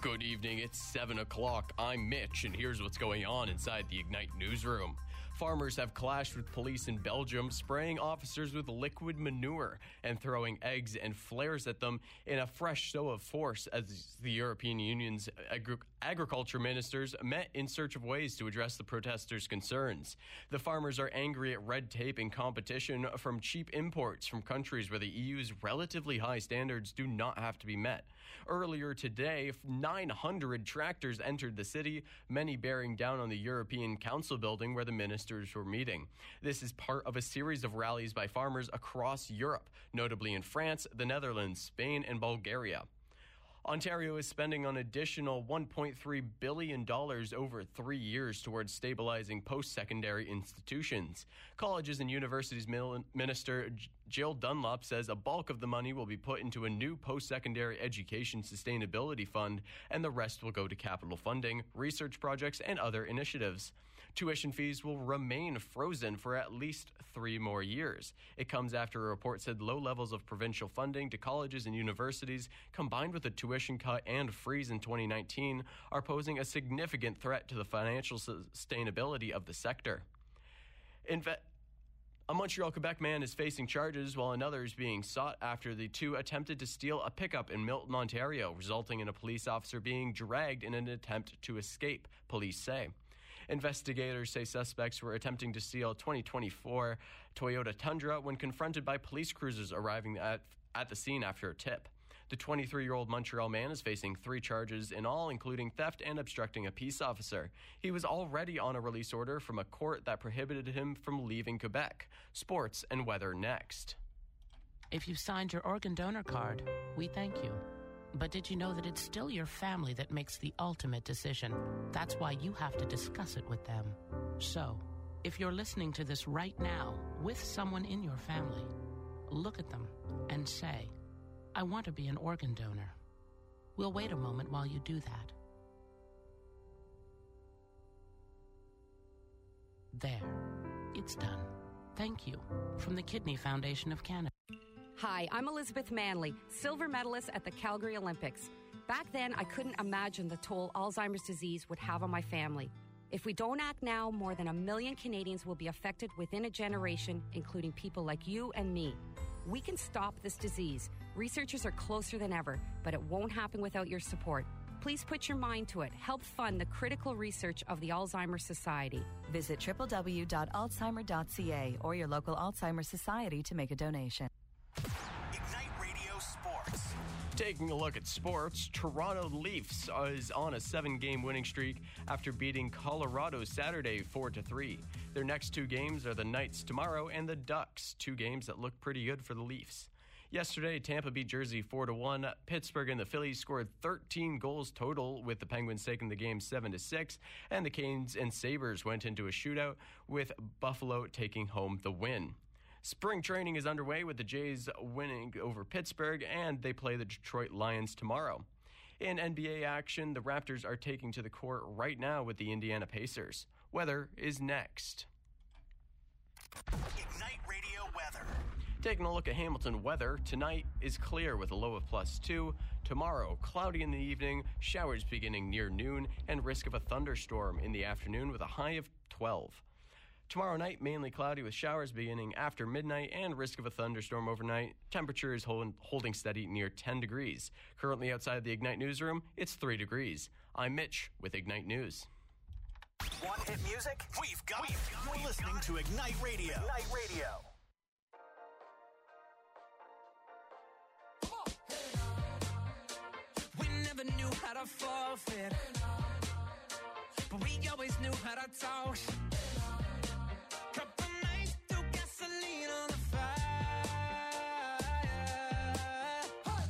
Good evening, it's 7 o'clock. I'm Mitch, and here's what's going on inside the Ignite newsroom. Farmers have clashed with police in Belgium, spraying officers with liquid manure and throwing eggs and flares at them in a fresh show of force as the European Union's agriculture ministers met in search of ways to address the protesters' concerns. The farmers are angry at red tape and competition from cheap imports from countries where the EU's relatively high standards do not have to be met. Earlier today, 900 tractors entered the city, many bearing down on the European Council building where the ministers were meeting. This is part of a series of rallies by farmers across Europe, notably in France, the Netherlands, Spain, and Bulgaria. Ontario is spending an additional $1.3 billion over 3 years towards stabilizing post-secondary institutions. Colleges and Universities Minister Jill Dunlop says a bulk of the money will be put into a new post-secondary education sustainability fund, and the rest will go to capital funding, research projects, and other initiatives. Tuition fees will remain frozen for at least 3 more years. It comes after a report said low levels of provincial funding to colleges and universities, combined with a tuition cut and freeze in 2019, are posing a significant threat to the financial sustainability of the sector. A Montreal, Quebec man is facing charges while another is being sought after the two attempted to steal a pickup in Milton, Ontario, resulting in a police officer being dragged in an attempt to escape, police say. Investigators say suspects were attempting to steal a 2024 Toyota Tundra when confronted by police cruisers arriving at the scene after a tip. The 23-year-old Montreal man is facing 3 charges in all, including theft and obstructing a peace officer. He was already on a release order from a court that prohibited him from leaving Quebec. Sports and weather next. If you've signed your organ donor card, we thank you. But did you know that it's still your family that makes the ultimate decision? That's why you have to discuss it with them. So, if you're listening to this right now with someone in your family, look at them and say, I want to be an organ donor. We'll wait a moment while you do that. There. It's done. Thank you. From the Kidney Foundation of Canada. Hi, I'm Elizabeth Manley, silver medalist at the Calgary Olympics. Back then, I couldn't imagine the toll Alzheimer's disease would have on my family. If we don't act now, more than 1 million Canadians will be affected within a generation, including people like you and me. We can stop this disease. Researchers are closer than ever, but it won't happen without your support. Please put your mind to it. Help fund the critical research of the Alzheimer's Society. Visit www.alzheimer.ca or your local Alzheimer's Society to make a donation. Ignite Radio Sports. Taking a look at sports, Toronto Leafs is on a 7-game winning streak after beating Colorado Saturday 4-3. Their next 2 games are the Knights tomorrow and the Ducks, 2 games that look pretty good for the Leafs. Yesterday, Tampa beat Jersey 4-1. Pittsburgh and the Phillies scored 13 goals total, with the Penguins taking the game 7-6, and the Canes and Sabres went into a shootout, with Buffalo taking home the win. Spring training is underway with the Jays winning over Pittsburgh, and they play the Detroit Lions tomorrow. In NBA action, the Raptors are taking to the court right now with the Indiana Pacers. Weather is next. Ignite Radio weather. Taking a look at Hamilton weather, tonight is clear with a low of +2. Tomorrow, cloudy in the evening, showers beginning near noon, and risk of a thunderstorm in the afternoon with a high of 12. Tomorrow night, mainly cloudy with showers beginning after midnight and risk of a thunderstorm overnight. Temperature is holding steady near 10 degrees. Currently outside the Ignite newsroom, it's 3 degrees. I'm Mitch with Ignite News. Want hit music? We've got it. You're listening to Ignite Radio. Ignite Radio. We never knew how to forfeit, but we always knew how to talk. Couple nights threw gasoline on the fire.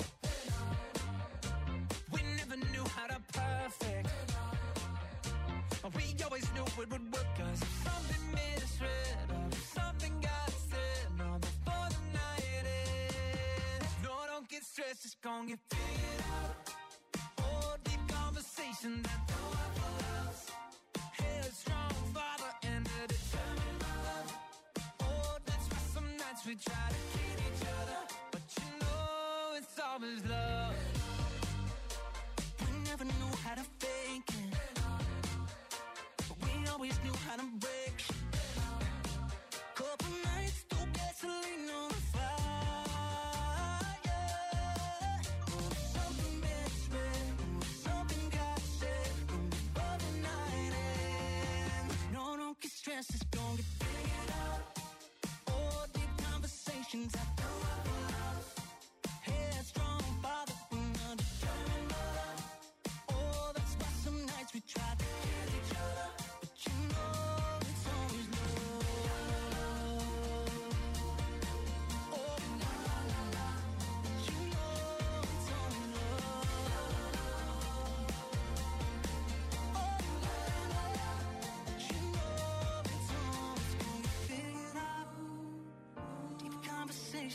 We never knew how to perfect, but we always knew it would work. 'Cause if something misread, or if something got said, no, before the night ends. No, don't get stressed, it's gonna get figured out. Oh, deep conversation that don't have a house. Headstrong father and a determined mother. Oh, that's why some nights we try to kid each other, but you know it's always love. We never knew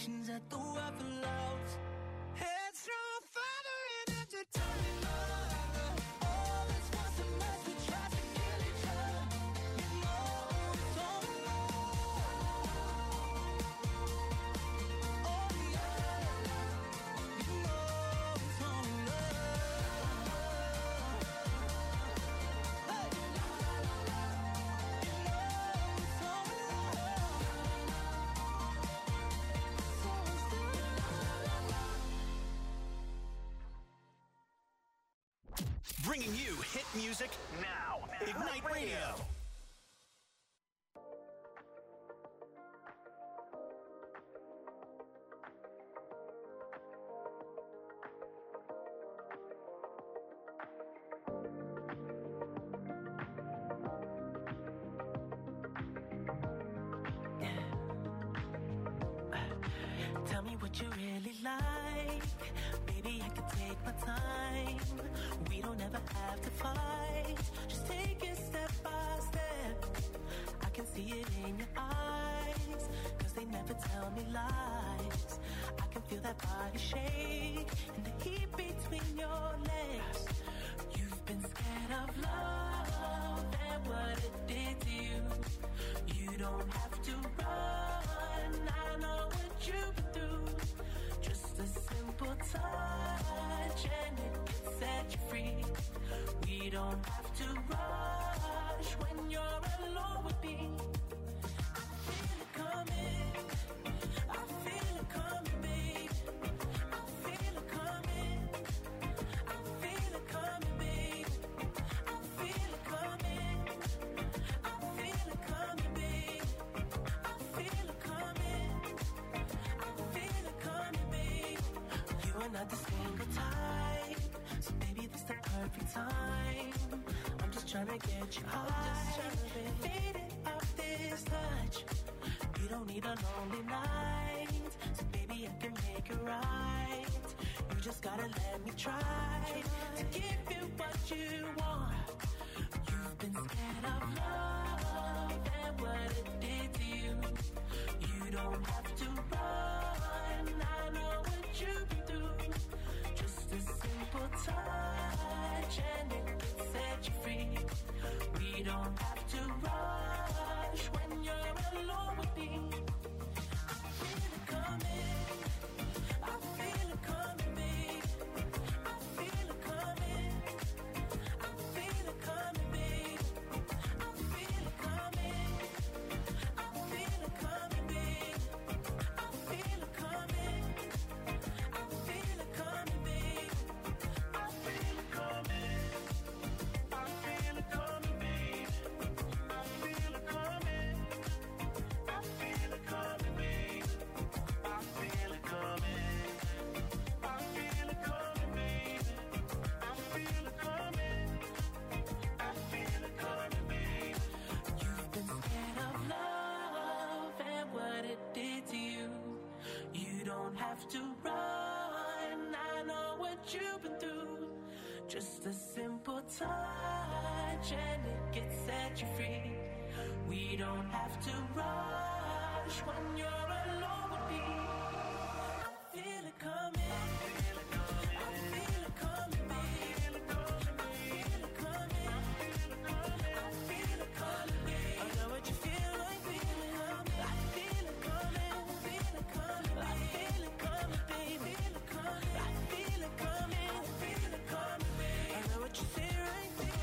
conversations at the waffle house. Headstrong father and entertainer. All this was a mess, we tried to kill each other. You know it's all alone. Oh yeah, you know it's all Bringing you hit music now. Ignite Radio. Tell me what you really like. Baby, I can take my time. We don't ever have to fight. Just take it step by step. I can see it in your eyes, 'cause they never tell me lies. I can feel that body shake and the heat between your legs. You've been scared of love and what it did to you. You don't have to run. I know what you've been through. Just a simple touch and it can set you free. We don't have to rush when you're alone with me. I feel it coming. I feel it coming, babe. I feel it coming. I feel it coming, babe. I feel it coming. I feel it coming, babe. I feel it coming. I feel it coming, babe. You are not the single type, so baby, this the perfect time. I'm just trying to get you high, faded off this touch. You don't need a lonely night, so baby, I can make it right. You just gotta let me try to give you what you want. You've been scared of love and what it did to you. You don't have to run. I know what you've been through. Just a simple touch and it can set you free. We don't have to rush when you're alone with me. I feel it coming. I feel it coming, babe. I feel it coming. I feel it coming, babe. I feel it coming. I feel it coming, babe. I feel it coming. I feel it coming, babe. I feel it coming. I feel it coming, babe. I feel it coming. I feel it coming, babe. I feel it coming. I feel it coming, babe. I feel it coming. I feel it coming, babe. You've been scared of love and what it did to you. You don't have to run. I know what you've been through. Just a simple touch and it can set you free. We don't have to rush when you're alone with me. I feel it coming. I feel it coming. I feel it coming, babe. I feel it coming. I feel it coming, babe. I know what you feel like. I feel it coming. I feel it coming. I feel it coming, babe. I feel it coming. I feel it coming, babe. I know what you say right there.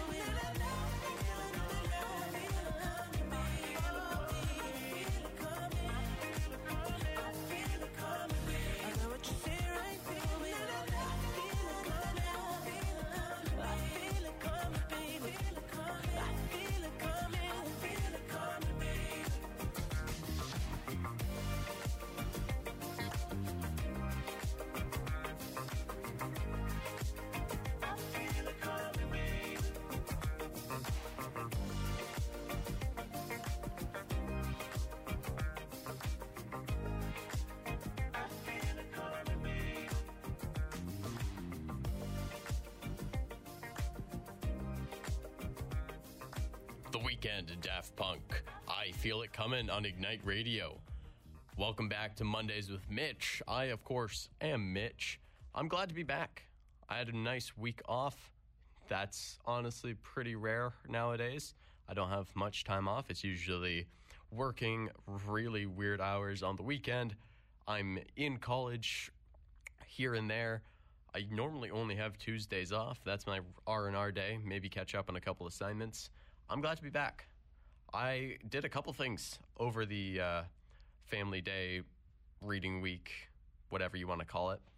The Weeknd and Daft Punk. I Feel It Coming on Ignite Radio. Welcome back to Mondays with Mitch. I, of course, am Mitch. I'm glad to be back. I had a nice week off. That's honestly pretty rare nowadays. I don't have much time off. It's usually working really weird hours on the weekend. I'm in college here and there. I normally only have Tuesdays off. That's my R&R day. Maybe catch up on a couple assignments. I'm glad to be back. I did a couple things over the family day, reading week, whatever you want to call it.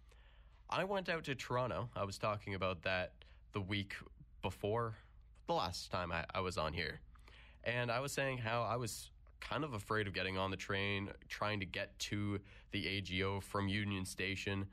I went out to Toronto. I was talking about that the week before the last time I was on here. And I was saying how I was kind of afraid of getting on the train, trying to get to the AGO from Union Station.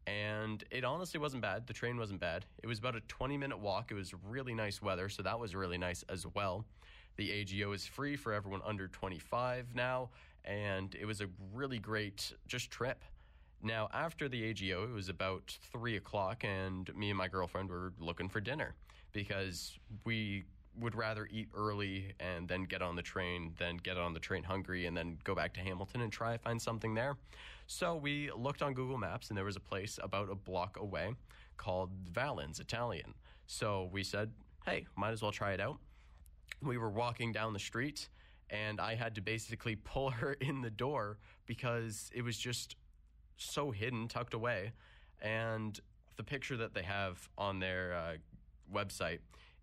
And it honestly wasn't bad. The train wasn't bad. It was about a 20-minute walk. It was really nice weather, so that was really nice as well. The AGO is free for everyone under 25 now, and it was a really great just trip. Now, after the AGO, it was about 3 o'clock, and me and my girlfriend were looking for dinner because we would rather eat early and then get on the train than get on the train hungry and then go back to Hamilton and try to find something there. So we looked on Google Maps, and there was a place about a block away called Valens Italian. So we said, hey, might as well try it out. We were walking down the street, and I had to basically pull her in the door because it was just so hidden, tucked away. And the picture that they have on their website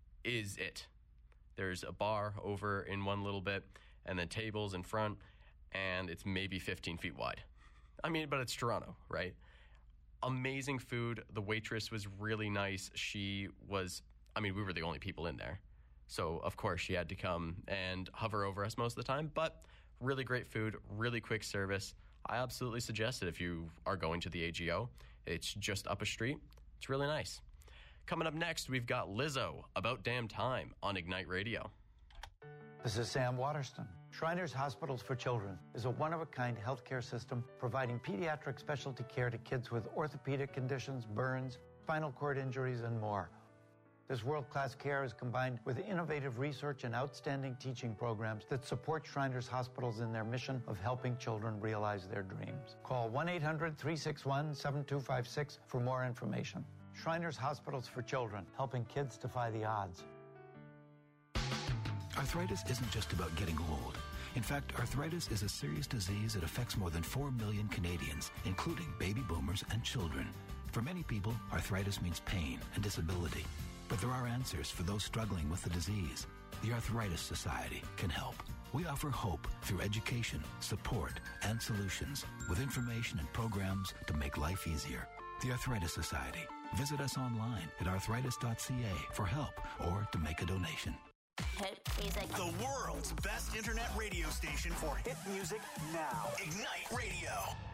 is it. There's a bar over in one little bit, and then tables in front, and it's maybe 15 feet wide. I mean, but it's Toronto, right? Amazing food. The waitress was really nice. We were the only people in there. So, of course, she had to come and hover over us most of the time. But really great food, really quick service. I absolutely suggest it if you are going to the AGO. It's just up a street. It's really nice. Coming up next, we've got Lizzo, About Damn Time, on Ignite Radio. This is Sam Waterston. Shriners Hospitals for Children is a one-of-a-kind healthcare system providing pediatric specialty care to kids with orthopedic conditions, burns, spinal cord injuries, and more. This world-class care is combined with innovative research and outstanding teaching programs that support Shriners Hospitals in their mission of helping children realize their dreams. Call 1-800-361-7256 for more information. Shriners Hospitals for Children, helping kids defy the odds. Arthritis isn't just about getting old. In fact, arthritis is a serious disease that affects more than 4 million Canadians, including baby boomers and children. For many people, arthritis means pain and disability. But there are answers for those struggling with the disease. The Arthritis Society can help. We offer hope through education, support, and solutions with information and programs to make life easier. The Arthritis Society. Visit us online at arthritis.ca for help or to make a donation. Hit music. The world's best internet radio station for hit music now. Ignite Radio.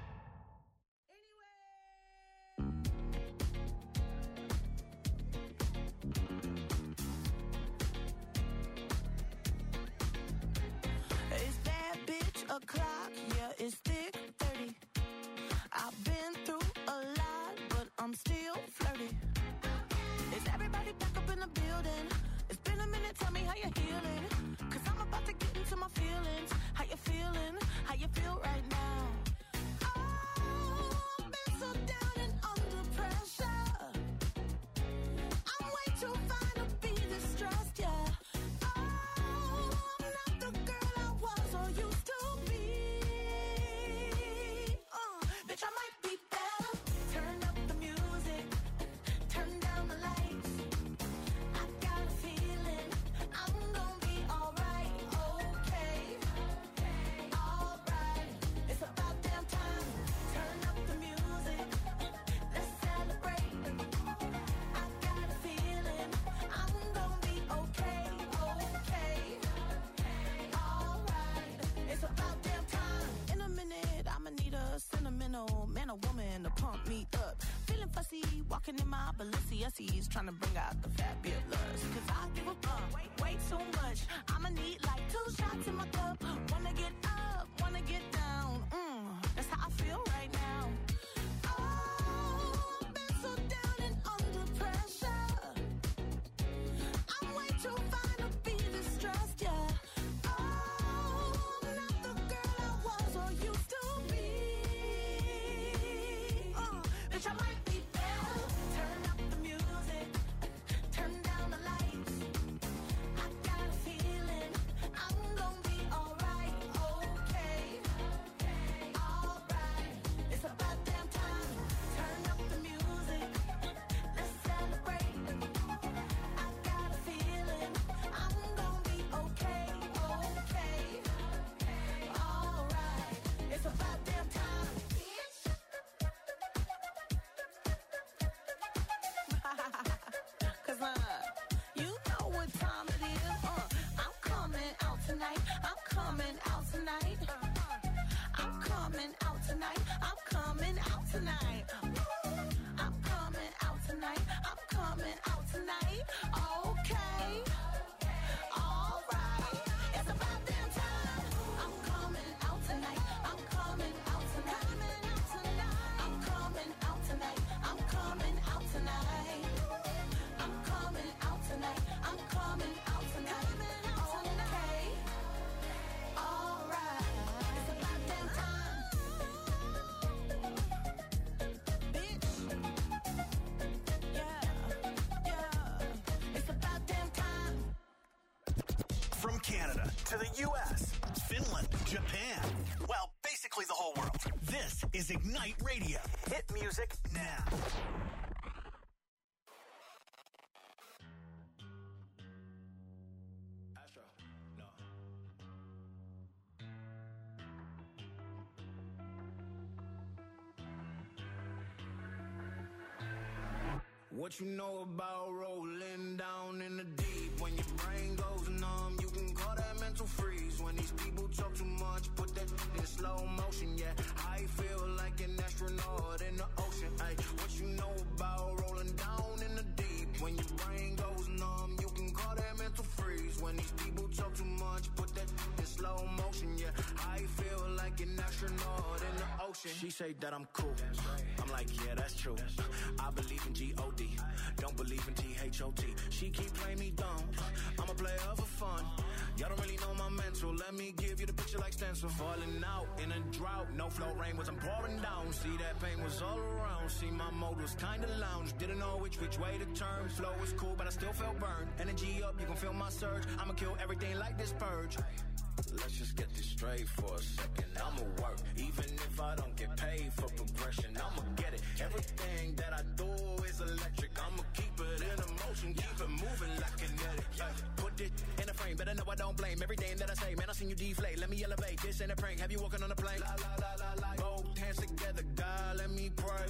It's that bitch o'clock, yeah, it's thick 30. I've been through a lot, but I'm still flirty. Is everybody back up in the building? It's been a minute, tell me how you're healing. Cause I'm about to get into my feelings. How you feeling? How you feel right now? Oh, I've been so down and under pressure. I'm way too fine to be distressed, yeah. Oh, I'm not the girl I was or used to be. Bitch, I might be better. Turn up the music, turn down the lights. I got a feeling I'm gonna be alright, okay, alright. It's about damn time. Turn up the music, let's celebrate. I got a feeling I'm gonna be okay, alright. It's about damn time. In a minute, I'ma need a sentimental man or woman to pump me up. Feeling fussy, walking in my Balenciennes, trying to bring out the fabulous. Cause I give a fuck way too much. I'ma need like 2 shots in my cup. Wanna get up, wanna get down. That's how I feel right now. Oh, I've been so down and under pressure. I'm way too fine to be distressed, yeah. Oh, I'm not the girl I was or used to be. tonight. I'm coming out tonight. I'm coming out tonight. Okay. All right. It's about damn time. I'm coming out tonight. I'm coming out tonight. I'm coming out tonight. I'm coming out tonight. I'm coming out tonight. I'm coming out tonight. Okay. All right. It's about damn time. Bitch. Yeah. It's about damn time. From Canada to the U.S., Finland, Japan, well, basically the whole world. This is Ignite Radio. Hit music now. Astro, no. What you know about rolling down in the deep? When your brain goes numb, you can call that mental freeze. When these people talk too much, put that in slow motion, yeah. I feel like an astronaut in the ocean, ay. What you know about rolling down in the deep? When your brain goes numb, you can call that mental freeze. When these people talk too much, put that in slow motion, yeah. I feel like an astronaut in the ocean. She say that I'm cool. I'm like, yeah, that's true. I believe in G-O-D. Don't believe in T-H-O-T. She keep playing me dumb. I'm a player for fun. Y'all don't really know my mental. Let me give you the picture like stencil. Falling out in a drought. No flow rain wasn't pouring down. See, that pain was all around. See, my mode was kinda lounge. Didn't know which way to turn. Flow was cool, but I still felt burned. Energy up, you can feel my surge. I'ma kill everything like this purge. Let's just get this straight for a second. I'ma work, even if I don't get paid for progression. I'ma get it. Everything that I do is electric. I'ma keep it in motion, keep it moving like kinetic. Put it in a frame, better know I don't blame everything that I say. Man, I seen you deflate. Let me elevate. This ain't a prank. Have you walking on a plane? La la la la la. Both hands together, God, let me pray.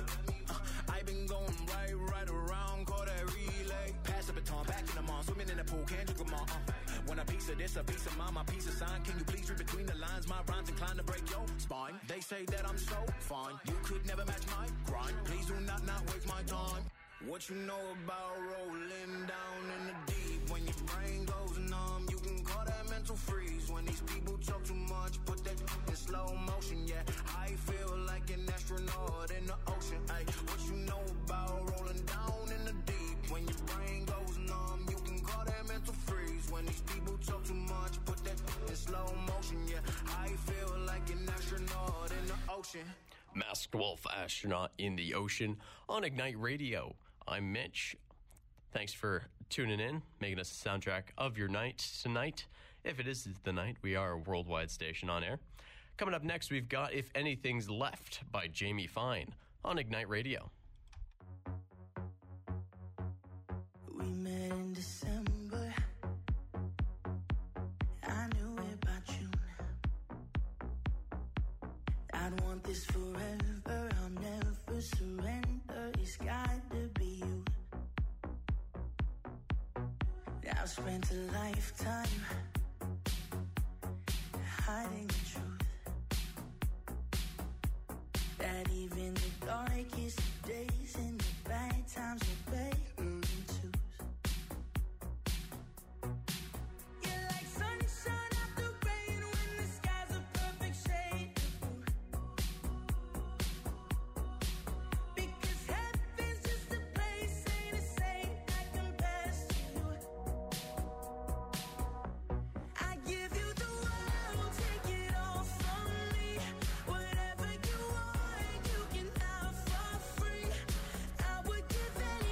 I been going right around, call that relay. Pass the baton, back in the mall, swimming in the pool, can't you come on? Want a piece of this, a piece of mine, my piece of sign. Can you please read between the lines? My rhymes inclined to break your spine. They say that I'm so fine, you could never match my grind. Please do not waste my time. What you know about rolling down in the deep? When your brain goes numb, you can call that mental freeze. When these people talk too much, put that in slow motion, yeah. I feel like an astronaut in the ocean, ay. What you know about rolling down in the deep? When your brain goes numb, you can call that mental freeze. When these people talk too much, put that in slow motion, yeah. I feel like an astronaut in the ocean. Masked Wolf Astronaut in the Ocean on Ignite Radio. I'm Mitch. Thanks for tuning in, making us the soundtrack of your night tonight. If it is the night, we are a worldwide station on air. Coming up next, we've got If Anything's Left by Jamie Fine on Ignite Radio. We met in December. I knew about you. I'd want this forever. I'll never surrender. It's got to be you. I've spent a lifetime hiding the truth. That even the darkest days and the bad times are better than twos. You're like sunshine after rain when the sky's a perfect shade of blue. Because heaven's just a place, ain't a saint that compares to you. I give you the world, take it all from me. Whatever you want, you can have for free. I would give anything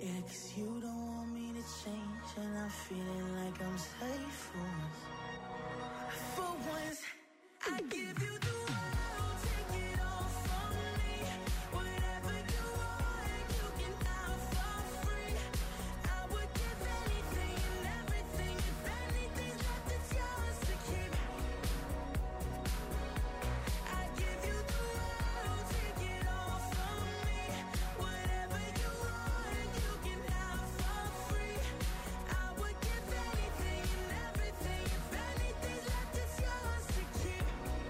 Yeah, 'cause you don't want me to change, and I'm feeling like I'm safe for once. I give you the world, take it all from me. Whatever you want, you can have for free. I would give anything and everything. If anything's left, it's yours to keep. I give you the world, take it all from me. Whatever you want, you can have for free. I would give anything and everything. If anything's left, it's yours to keep.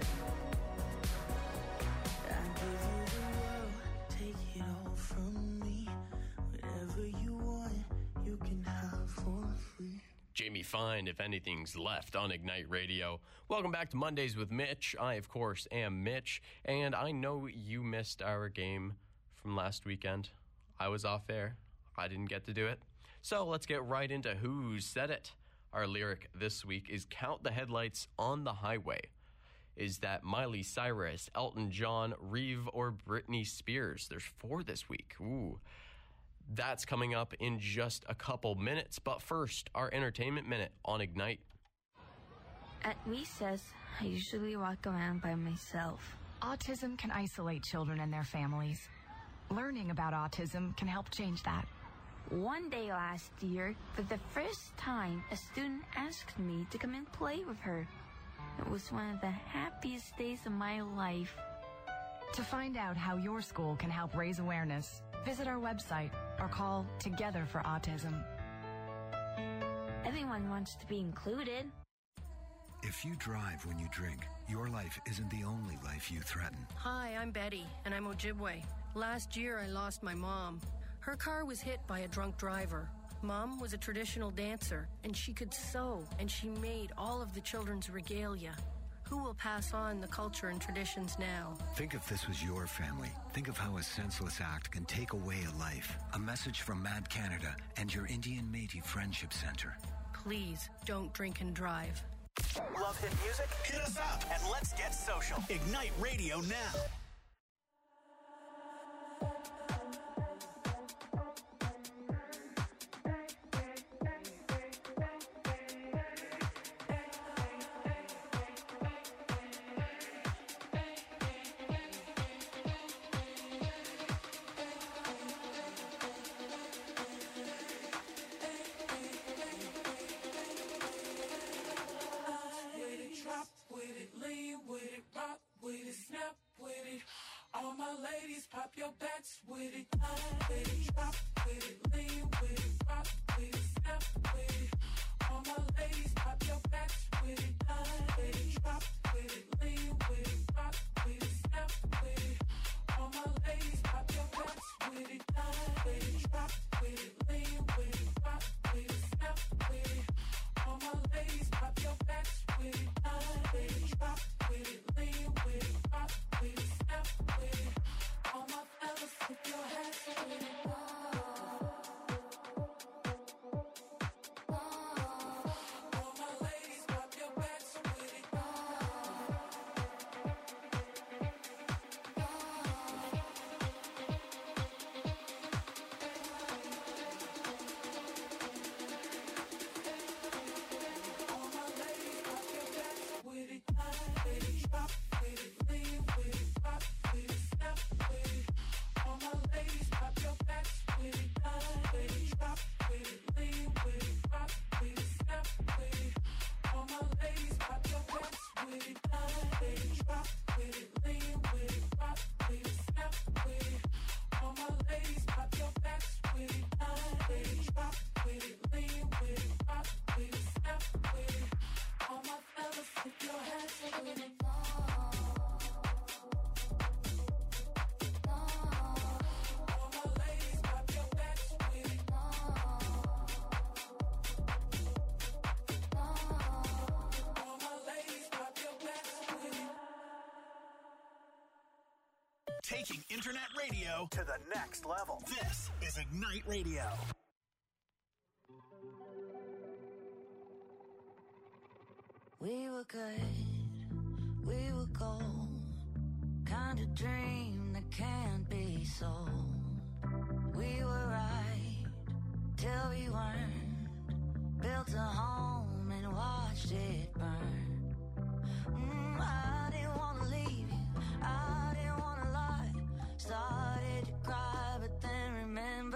I give you the world, take it all from me. Whatever you want, you can have for free. Jamie Fine, If Anything's Left, on Ignite Radio. Welcome back to Mondays with Mitch. I, of course, am Mitch, and I know you missed our game from last weekend. I was off air. I didn't get to do it. So let's get right into Who Said It. Our lyric this week is Count the Headlights on the Highway. Is that Miley Cyrus, Elton John, Reeve, or Britney Spears? There's 4 this week. Ooh. That's coming up in just a couple minutes. But first, our Entertainment Minute on Ignite. At recess, I usually walk around by myself. Autism can isolate children and their families. Learning about autism can help change that. One day last year, for the first time, a student asked me to come and play with her. It was one of the happiest days of my life. To find out how your school can help raise awareness, visit our website or call Together for Autism. Everyone wants to be included. If you drive when you drink, your life isn't the only life you threaten. Hi, I'm Betty, and I'm Ojibwe. Last year, I lost my mom. Her car was hit by a drunk driver. Mom was a traditional dancer, and she could sew, and she made all of the children's regalia. Who will pass on the culture and traditions now? Think if this was your family. Think of how a senseless act can take away a life. A message from Mad Canada and your Indian Métis Friendship Center. Please don't drink and drive. Love hit music? Hit us up and let's get social. Ignite Radio now. All my ladies, pop your backs with it. With it, drop with it, lean with it, rock with it, snap with it. All my ladies, pop your backs with it. With it, drop with it, lean with it, rock with it, snap with it. All my ladies, pop your backs with it. With it, drop with it, lean with it, rock with it, snap with it. All my ladies, pop your backs with it. With it, drop with it, lean with it, rock with it, snap with it. All my fellas, put your hands with it. All my ladies, pop your backs with it. All my ladies, pop your backs with it. With it, drop with it, lean with it, rock with it, snap with it. All my ladies, pop your backs with it. With it, drop with it, lean with it, rock with it, snap with it. All my ladies, pop your backs with it. With it, drop with it, lean with it, rock with it, snap with it. All my ladies, pop your backs with it. With it, drop with it, lean with it, rock with it, snap with it. All my fellas, put your hands with it. All my ladies, pop your backs with it. All my ladies, pop your backs with it. Taking internet radio to the next level. This is Ignite Radio. We were good, we were gold. Kind of dream that can't be sold. We were right till we weren't. Built a home and watched it burn. I didn't wanna leave you, I didn't wanna lie. Started to cry, but then remembered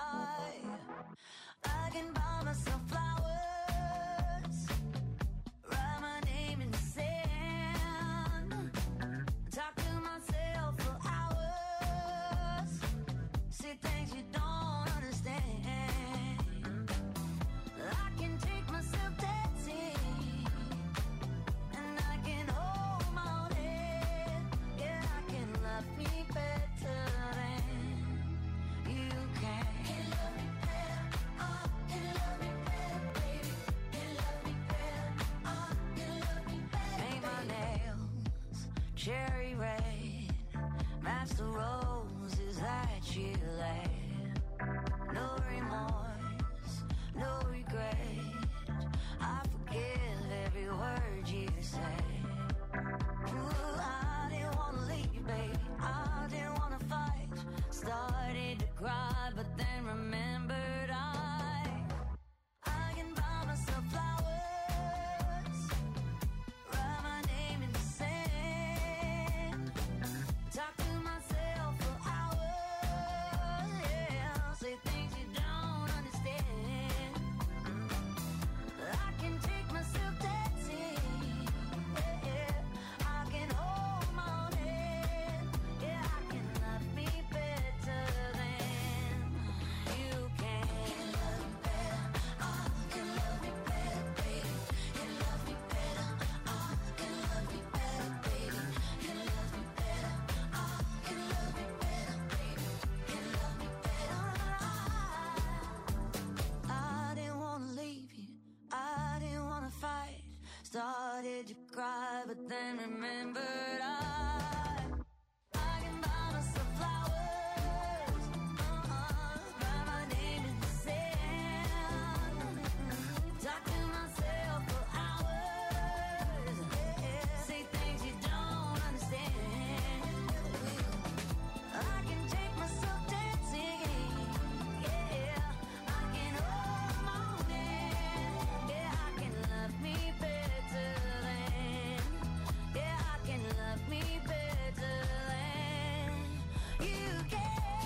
I can buy myself flowers, write my name in the sand, talk to myself for hours, see things you don't understand. I can take myself dancing, and I can hold my own head. Yeah, I can love me better than you can. Can love me better, can love me better, baby. Can love me better, can love me better. Paint my nails cherry red, match the roses that you laid. No remorse, no regret. I forgive every word you say. Ooh, I didn't wanna leave, baby. I didn't wanna fight. Started to cry, but then remembered I can buy myself flowers, write my name in the sand, talk to myself for hours, yeah, say things you don't understand. I can take myself dancing, yeah, I can hold my own head, yeah, I can love me better than you can. Can love me better, can love me better, baby. Can love me better, can love me better, baby. Can love me better, can love me better, baby. Can love me better. I didn't wanna leave you, I didn't wanna fight. Started to cry, but then remembered I can buy myself flowers, write my name in the sand, talk to myself for hours, yeah, say things you don't understand. I can take myself dancing, yeah, I can hold my own hand, yeah, I can love me better than, yeah, I can love me better than you can.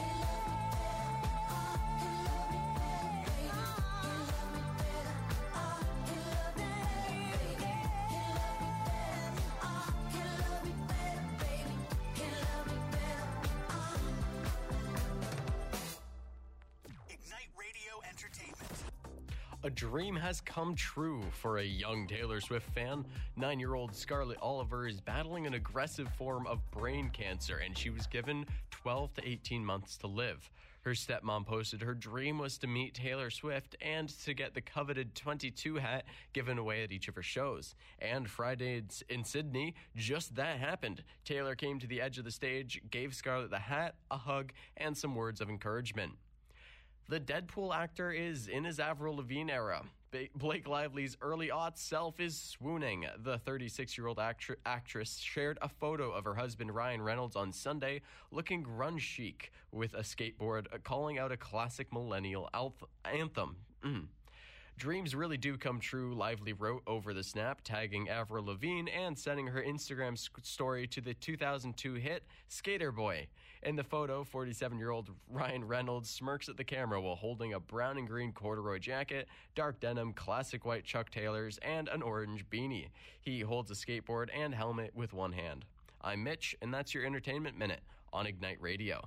Ignite Radio Entertainment. A dream has come true for a young Taylor Swift fan. 9-year-old Scarlett Oliver is battling an aggressive form of brain cancer, and she was given 12 to 18 months to live. Her stepmom posted her dream was to meet Taylor Swift and to get the coveted 22 hat given away at each of her shows. And Friday in Sydney, just that happened. Taylor came to the edge of the stage, gave Scarlett the hat, a hug, and some words of encouragement. The Deadpool actor is in his Avril Lavigne era. Blake Lively's early aughts self is swooning. The 36-year-old actress shared a photo of her husband Ryan Reynolds on Sunday looking grunge chic with a skateboard, calling out a classic millennial anthem. Dreams really do come true, Lively wrote over the snap, tagging Avril Lavigne and sending her Instagram story to the 2002 hit Skater Boy. In the photo, 47-year-old Ryan Reynolds smirks at the camera while holding a brown and green corduroy jacket, dark denim, classic white Chuck Taylors, and an orange beanie. He holds a skateboard and helmet with one hand. I'm Mitch, and that's your Entertainment Minute on Ignite Radio.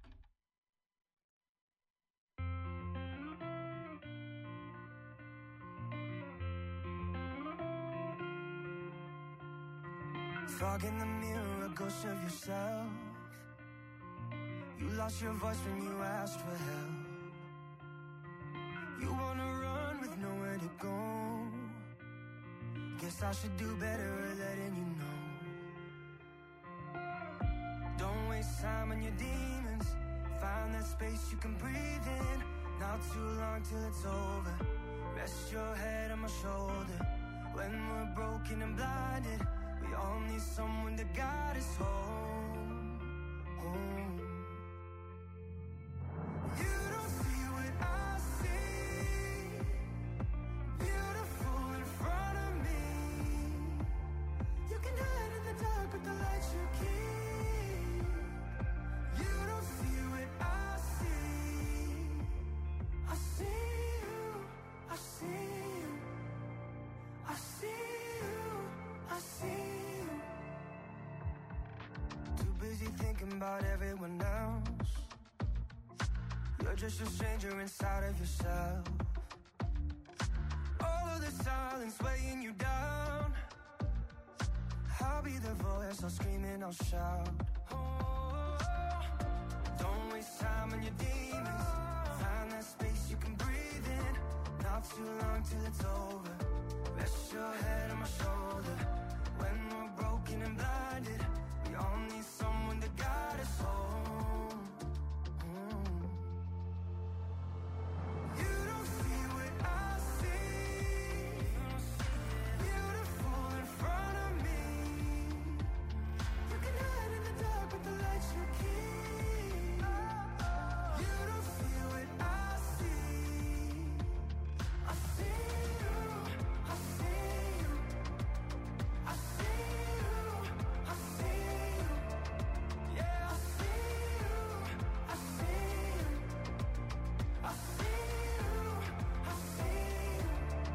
Fog in the mirror, a ghost of yourself. You lost your voice when you asked for help. You wanna run with nowhere to go. Guess I should do better at letting you know. Don't waste time on your demons. Find that space you can breathe in. Not too long till it's over. Rest your head on my shoulder. When we're broken and blinded, we all need someone to guide us home, home. You don't see what I see. thinking about everyone else. You're just a stranger inside of yourself. All of the silence weighing you down. I'll be the voice, I'll scream and I'll shout. Oh, don't waste time on your demons. Find that space you can breathe in. Not too long till it's over. Rest your head on my shoulder. When we're broken and blinded, we all need someone to guide us home. You don't see what I see. Beautiful in front of me. You can hide in the dark with the lights you keep. You don't see what I see. I see you. I see you. I see you. I see you. Yeah, I see you. I see you. I see you. I see you.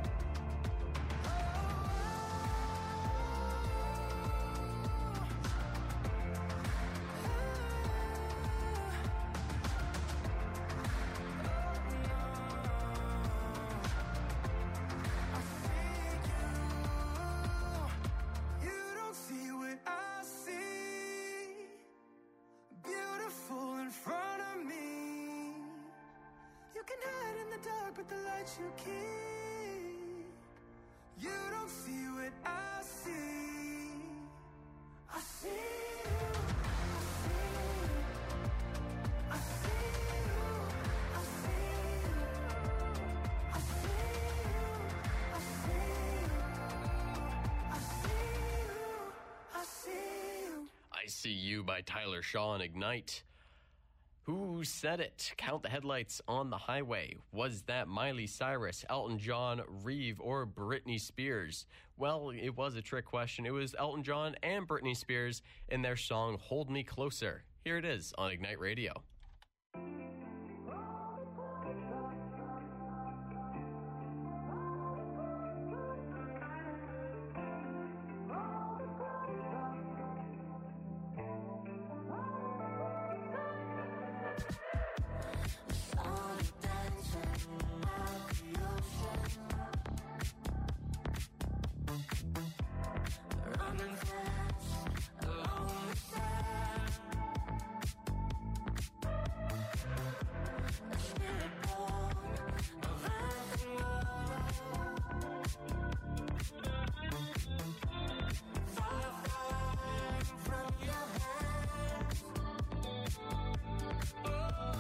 You don't see what I see. Beautiful in front of me. You can hide in the dark with the lights you keep. You don't see what I see. I see you. I see you. I see you. I see you. I see you. I see you. I see you. I See You by Tyler Shaw and Ignite. Who said it? Count the headlights on the highway. Was that Miley Cyrus, Elton John, Reeve, or Britney Spears? Well, it was a trick question. It was Elton John and Britney Spears in their song Hold Me Closer. Here it is on Ignite Radio. Running fast along the sand. Oh,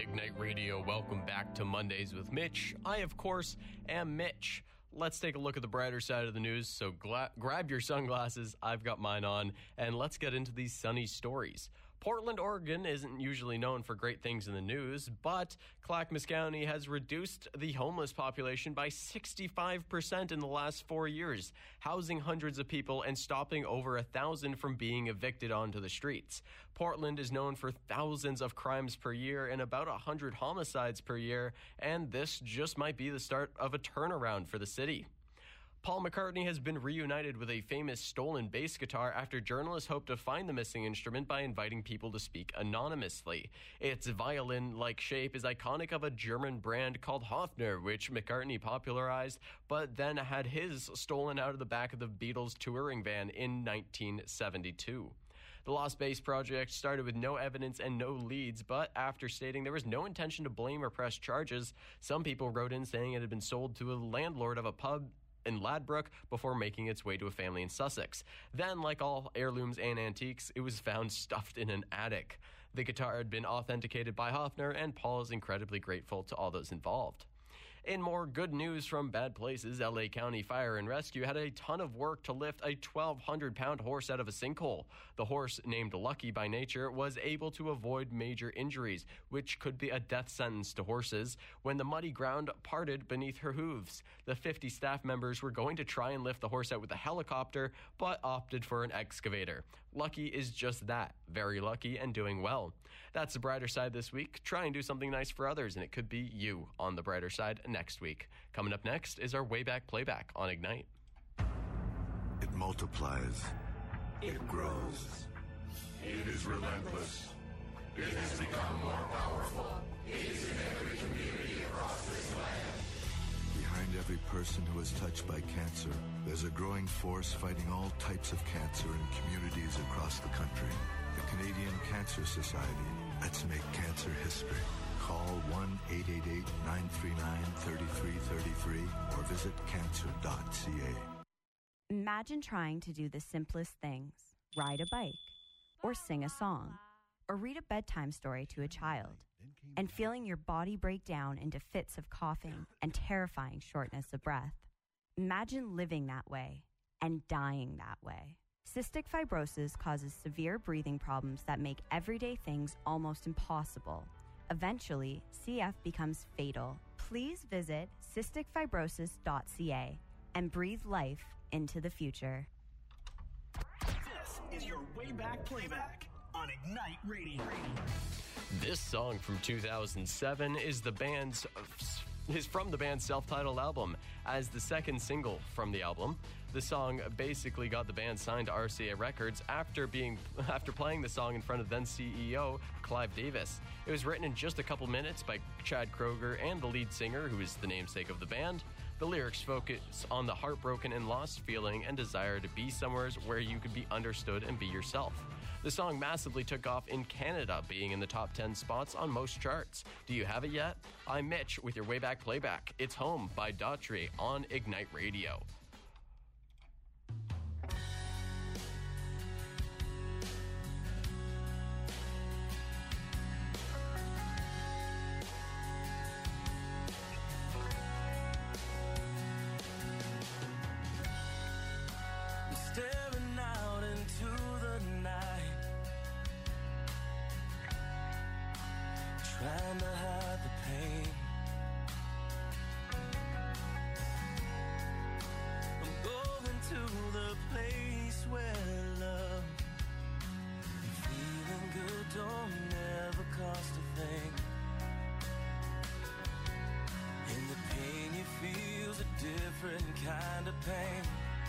Ignite Radio. Welcome back to Mondays with Mitch. I, of course, am Mitch. Let's take a look at the brighter side of the news. So grab your sunglasses. I've got mine on. And let's get into these sunny stories. Portland, Oregon isn't usually known for great things in the news, but Clackamas County has reduced the homeless population by 65% in the last 4 years, housing hundreds of people and stopping over 1,000 from being evicted onto the streets. Portland is known for thousands of crimes per year and about 100 homicides per year, and this just might be the start of a turnaround for the city. Paul McCartney has been reunited with a famous stolen bass guitar after journalists hope to find the missing instrument by inviting people to speak anonymously. Its violin-like shape is iconic of a German brand called Hofner, which McCartney popularized, but then had his stolen out of the back of the Beatles touring van in 1972. The Lost Bass project started with no evidence and no leads, but after stating there was no intention to blame or press charges, some people wrote in saying it had been sold to a landlord of a pub in Ladbroke before making its way to a family in Sussex. Then, like all heirlooms and antiques, it was found stuffed in an attic. The guitar had been authenticated by Hofner, and Paul is incredibly grateful to all those involved. In more good news from bad places, LA County Fire and Rescue had a ton of work to lift a 1,200-pound horse out of a sinkhole. The horse, named Lucky by nature, was able to avoid major injuries, which could be a death sentence to horses, when the muddy ground parted beneath her hooves. The 50 staff members were going to try and lift the horse out with a helicopter, but opted for an excavator. Lucky is just that, very lucky and doing well. That's the brighter side this week. Try and do something nice for others, and it could be you on the brighter side next week. Coming up next is our Way Back Playback on Ignite. It multiplies. It grows. It is relentless. It has become more powerful. It is in every community across this land. Behind every person who is touched by cancer, there's a growing force fighting all types of cancer in communities across the country. The Canadian Cancer Society. Let's make cancer history. Call 1-888-939-3333 or visit cancer.ca. Imagine trying to do the simplest things. Ride a bike, or sing a song, or read a bedtime story to a child, and feeling your body break down into fits of coughing and terrifying shortness of breath. Imagine living that way and dying that way. Cystic fibrosis causes severe breathing problems that make everyday things almost impossible. Eventually, CF becomes fatal. Please visit cysticfibrosis.ca and breathe life into the future. This is your Way Back Playback on Ignite Radio. This song from 2007 is from the band's self-titled album. As the second single from the album, the song basically got the band signed to RCA Records after playing the song in front of then CEO Clive Davis. It was written in just a couple minutes by Chad Kroeger and the lead singer, who is the namesake of the band. The lyrics focus on the heartbroken and lost feeling and desire to be somewhere where you could be understood and be yourself. The song massively took off in Canada, being in the top 10 spots on most charts. Do you have it yet? I'm Mitch with your Way Back Playback. It's Home by Daughtry on Ignite Radio. Staring out into the night, trying to hide the pain. I'm going to the place where love and feeling good don't never cost a thing. And the pain you feel's a different kind of pain.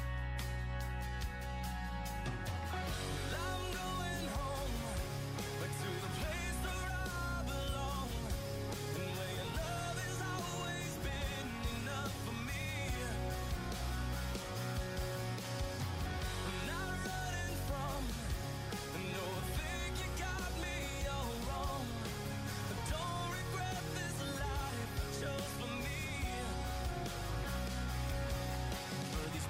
I'm going home, back to the place where I belong, and where your love has always been enough for me. I'm not running from, no, I think you got me all wrong. I don't regret this life I chose for me. But these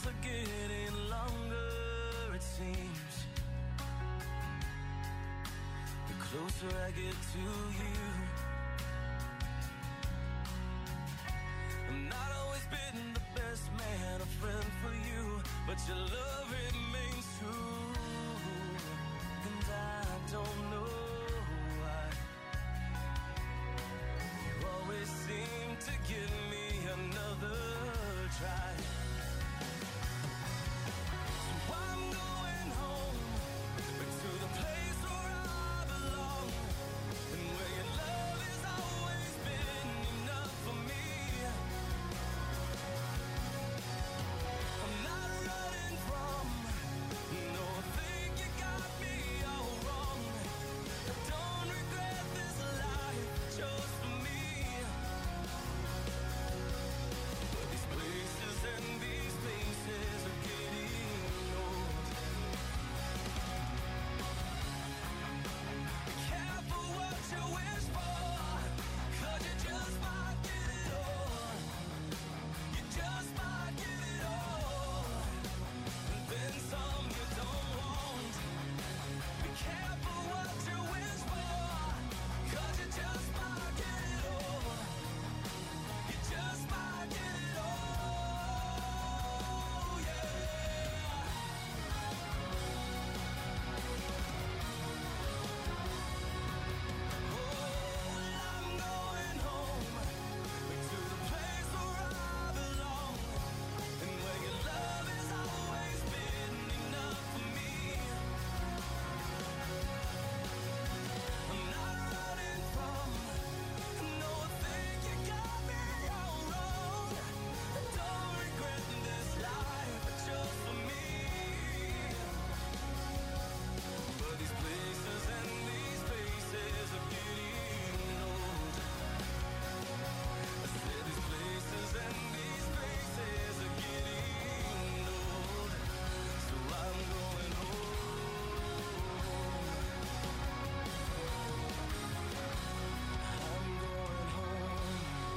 are getting longer, it seems. The closer I get to you. I've not always been the best man, a friend for you, but your love remains true. And I don't know why you always seem to give me another try. So I'm going home, back to the place where I belong, and where your love has always been enough for me. I'm not running from, no, I think you got me all wrong. I don't regret this life I chose for me. But these places and these places are getting old. Be careful what you wish for, 'cause you just might get it all. You just might get it all, and then some you don't want. Be careful what you wish for, 'cause you just might get it all. You just might get it all, yeah. I'm going home, back to the place where I belong, and where your love has always been enough for me. I'm not running from, no, I think you got me all wrong. I don't regret this life I chose for me. But these places and these places are getting old. I said these places and these places are getting old. So I'm going home. I'm going home.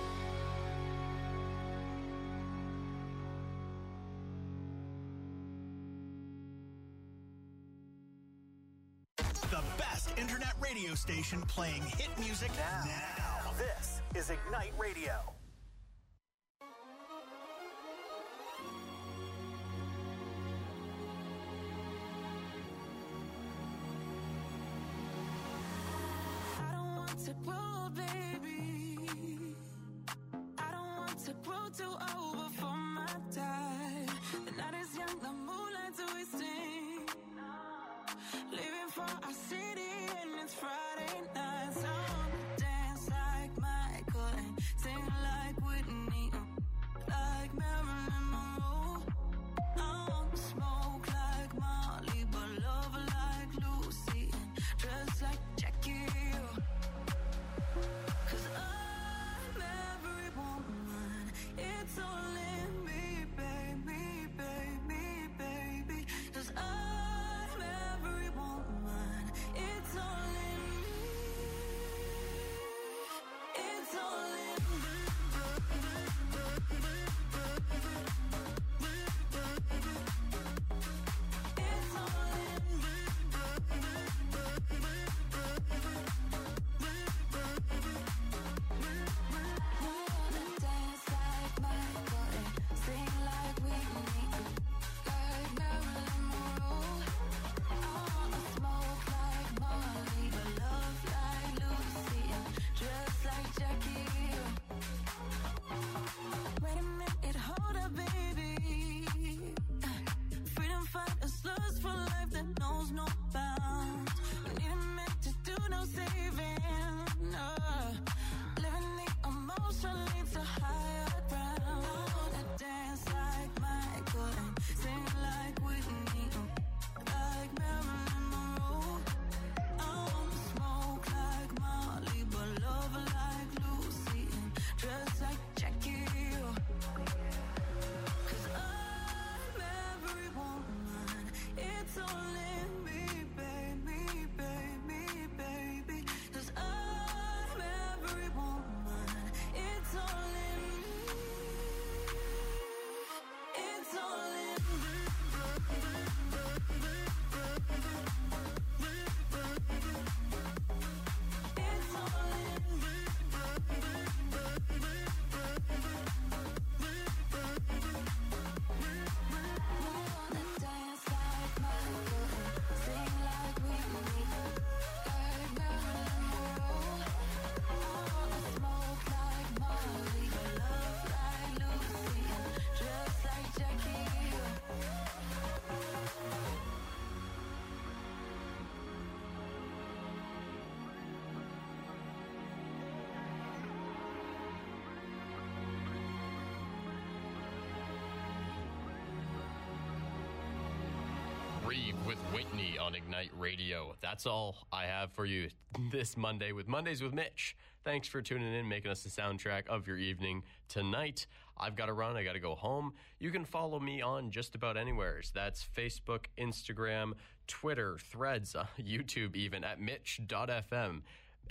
The best internet radio station playing hit music now. This is Ignite Radio. I don't want to grow, baby. I don't want to grow too old before my time. The night is young, the moonlight's twisting. Leaving for our city and it's Friday night. So I wanna dance like Michael and sing like Whitney, like Marilyn Monroe. I wanna smoke like Molly, but love like Lucy and dress like Jackie. 'Cause I'm every woman, it's all in me, baby, baby, baby. 'Cause I'm every woman, it's all in me. It's all in me, baby. Breathe with Whitney on Ignite Radio. That's all I have for you this Monday with Mondays with Mitch. Thanks for tuning in, making us the soundtrack of your evening tonight. I've got to run. I got to go home. You can follow me on just about anywhere. That's Facebook, Instagram, Twitter, Threads, YouTube even, at Mitch.fm.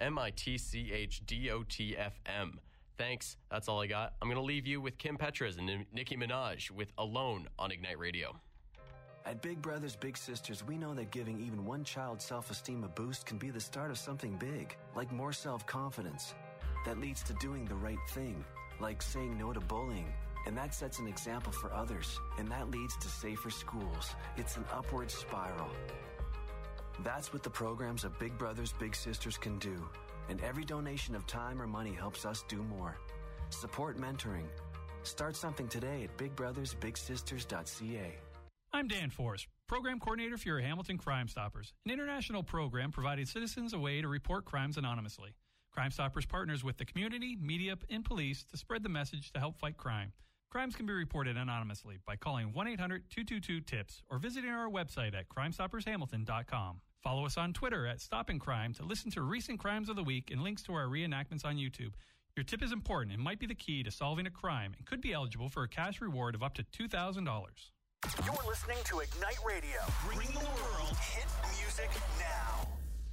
MITCHDOTFM. Thanks. That's all I got. I'm going to leave you with Kim Petras and Nicki Minaj with Alone on Ignite Radio. At Big Brothers Big Sisters, we know that giving even one child's self-esteem a boost can be the start of something big, like more self-confidence. That leads to doing the right thing, like saying no to bullying. And that sets an example for others, and that leads to safer schools. It's an upward spiral. That's what the programs of Big Brothers Big Sisters can do. And every donation of time or money helps us do more. Support mentoring. Start something today at bigbrothersbigsisters.ca. I'm Dan Forrest, Program Coordinator for your Hamilton Crime Stoppers, an international program providing citizens a way to report crimes anonymously. Crime Stoppers partners with the community, media, and police to spread the message to help fight crime. Crimes can be reported anonymously by calling 1-800-222-TIPS or visiting our website at crimestoppershamilton.com. Follow us on Twitter at Stopping Crime to listen to recent crimes of the week and links to our reenactments on YouTube. Your tip is important and might be the key to solving a crime and could be eligible for a cash reward of up to $2,000. You're listening to Ignite Radio, bringing the world hit music now.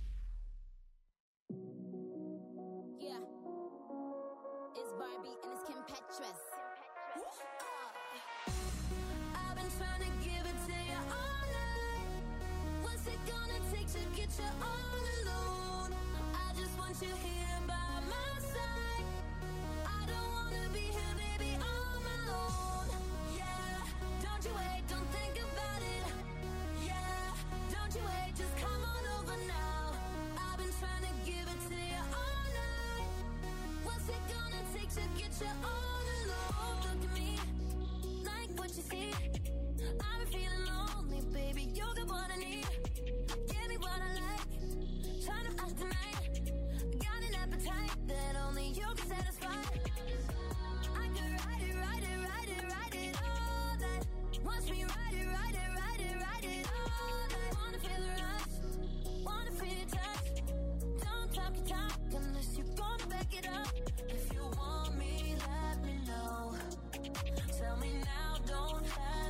Yeah, it's Barbie and it's Kim Petras. I've been trying to give it to you all night. What's it gonna take to get you all alone? I just want you here by my side. I don't wanna be here, baby, on my own. Yeah, don't you wait. To get you all alone. Look at me, like what you see. I've been feeling lonely, baby. You're the one I need. Give me what I like. Trying to find tonight. Got an appetite that only you can satisfy. I could ride it all night. Watch me ride it all night. Wanna feel the rush, wanna feel your touch. Don't talk your talk unless you're gonna back it up. If you want me, let me know. Tell me now, don't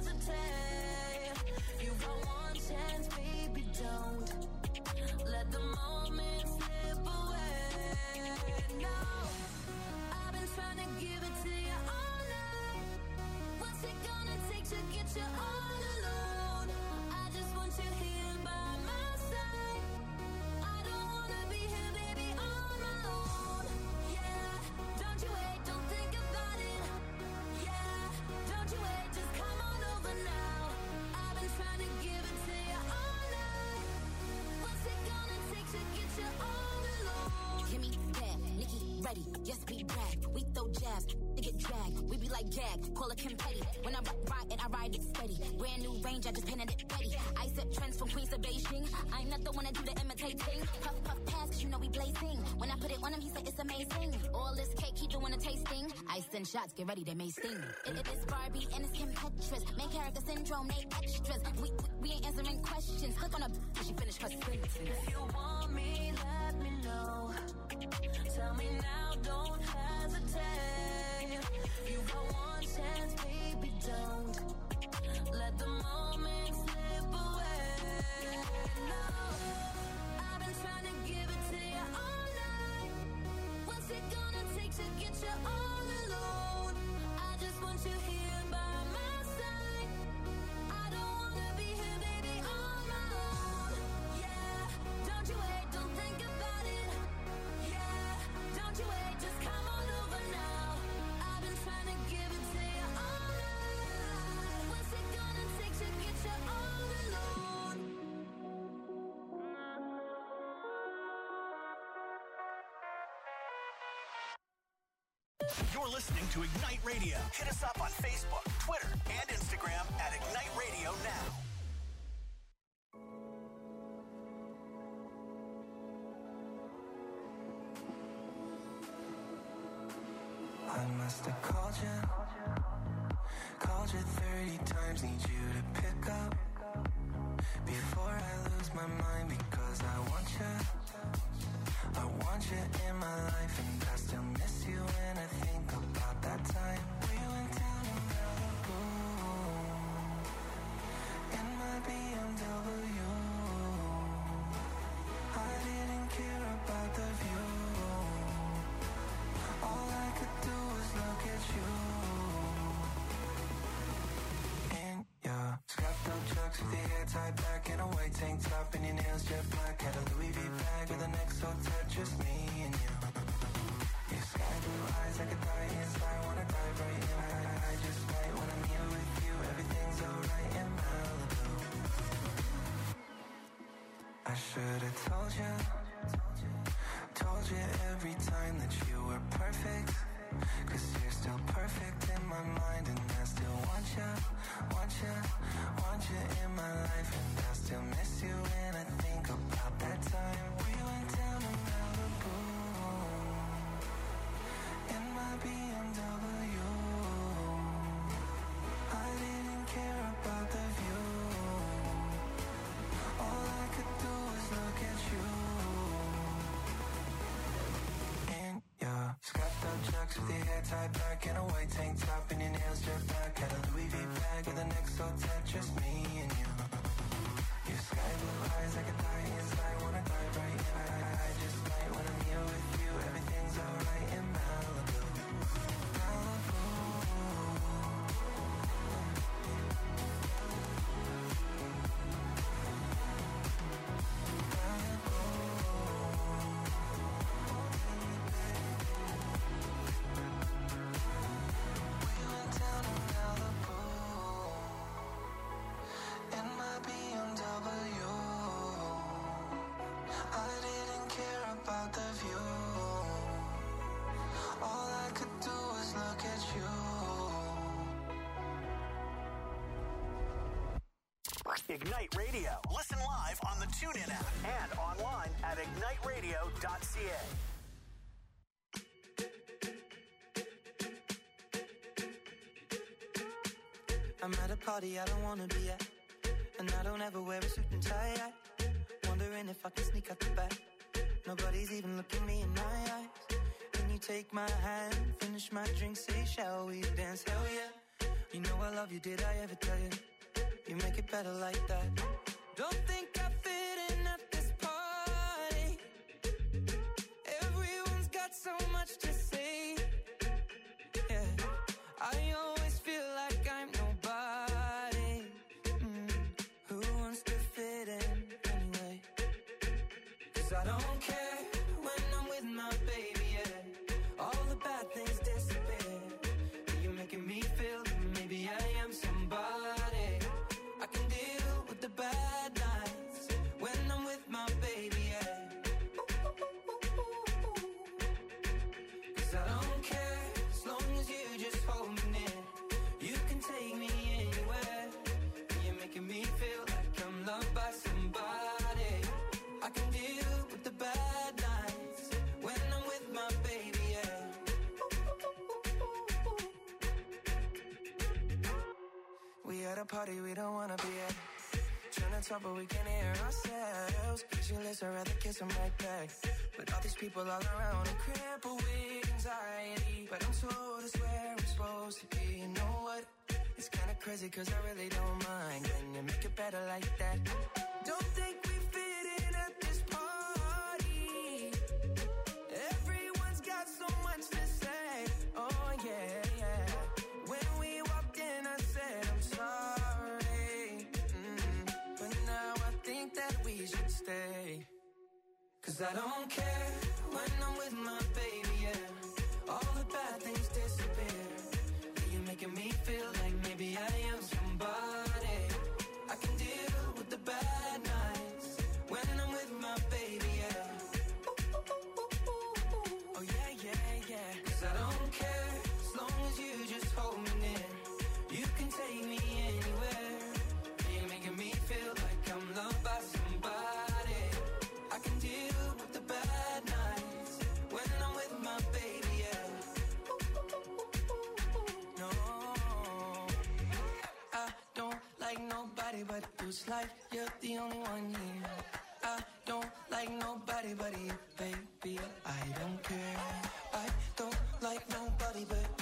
hesitate. You got one chance, baby, don't let the moment slip away. No, I've been trying to give it to you all night. What's it gonna take to get you all alone? I just want you here by my side. I don't wanna be here, baby, on my own. Yeah, don't you wait, don't think about it. Yeah, don't you wait, just come on over now. I've been trying to give it to you all night. What's it gonna take to get you all alone? Kimmy, bad, Nikki, ready, yes, we rap. We throw jabs, to get dragged. We be like gag, call it Kim Petty. When I ride it, I ride it steady. Brand new range, I just painted it ready. I set trends from Queens to Beijing. I'm not the one to do the imitating. Puff, puff, pass, cause you know we blazing. When I put it on him, he said it's amazing. All this cake, he doing a tasting. I send shots, get ready, they may sting. It is Barbie and it's Kim Petras. Main character syndrome, they extras. We ain't answering questions. Click on her, she finished her sentence. If you want me, let me know. Tell me now, don't hesitate. You got one chance, baby, don't let the moment slip away. No, I've been trying to give it to you all night. What's it gonna take to get you all alone? I just want you here by my side. I don't wanna be here, baby, on my own. Yeah, don't you wait, don't think about it. Yeah, don't you wait, just come on over now. I've been trying to give it to you all night. What's it gonna take to get you all alone? You're listening to Ignite Radio. Hit us up on Facebook, Twitter, and Instagram at Ignite Radio Now. I must have called you 30 times, need you to pick up. my mind because I want you in my life, and I still miss you when I think about that time we went down in Malibu in my BMW. I didn't care about the view. All I could do was look at you. In your scuffed up chucks with your hair tied back in a white tank top and your nails jet black. Had a Louis V bag with an XO tat, just me and you. Your sky blue eyes like a die inside, wanna dive right in. I just might when I'm here with you. Everything's alright in Malibu. I should've told you every time that you were perfect. Cause you're still perfect in my mind, and I still want you in my life, and I still miss you when I think about that time we went down to Malibu in my BMW. I didn't care about the view. All I could do was look at you. In your scuffed up chucks with your hair tied back in a white tank top and your nails jet black. Had a Louis V bag with an XO tat, just me and you. Your sky blue eyes like a die inside, wanna dive right in. I just might when I'm here with you. Everything's alright in Malibu. Malibu. Ignite Radio. Listen live on the TuneIn app and online at igniteradio.ca. I'm at a party I don't wanna be at, and I don't ever wear a suit and tie. Wondering if I can sneak out the back. Nobody's even looking me in my eyes. Can you take my hand, finish my drink, say shall we dance? Hell yeah. You know I love you, did I ever tell you? You make it better like that. Don't think I fit in at this party. Everyone's got so much to say. Yeah, I always feel like I'm nobody. Who wants to fit in anyway? Cause I don't care when I'm with my baby, yeah. All the bad things disappear. You're making me feel that maybe I am somebody. I can deal with the bad nights when I'm with my baby, yeah. Cause I don't care as long as you just hold me near. You can take me anywhere. You're making me feel like I'm loved by somebody. I can deal with the bad nights when I'm with my baby, yeah. We at a party we don't wanna be at. Trying to talk but we can't hear ourselves. Pictureless, I'd rather kiss them right back. But all these people all around, I'm crippled with anxiety. But I'm told it's where I'm supposed to be. You know what? It's kinda crazy cause I really don't mind. Can you make it better like that? Don't think we fit in at this party. Everyone's got so much to say. Oh yeah, yeah. When we walked in I said I'm sorry. But now I think that we should stay. Cause I don't care when I'm with my baby, yeah. All the bad things disappear. You're making me feel like maybe I am somebody. I can deal with the bad nights when I'm with my baby, yeah. Oh yeah, yeah, yeah. Cause I don't care as long as you just hold me near. You can take me anywhere. You're making me feel like I'm loved by somebody. I can deal with the bad nights when I'm with my Feels like you're the only one here. I don't like nobody but you, baby. I don't care. I don't like nobody but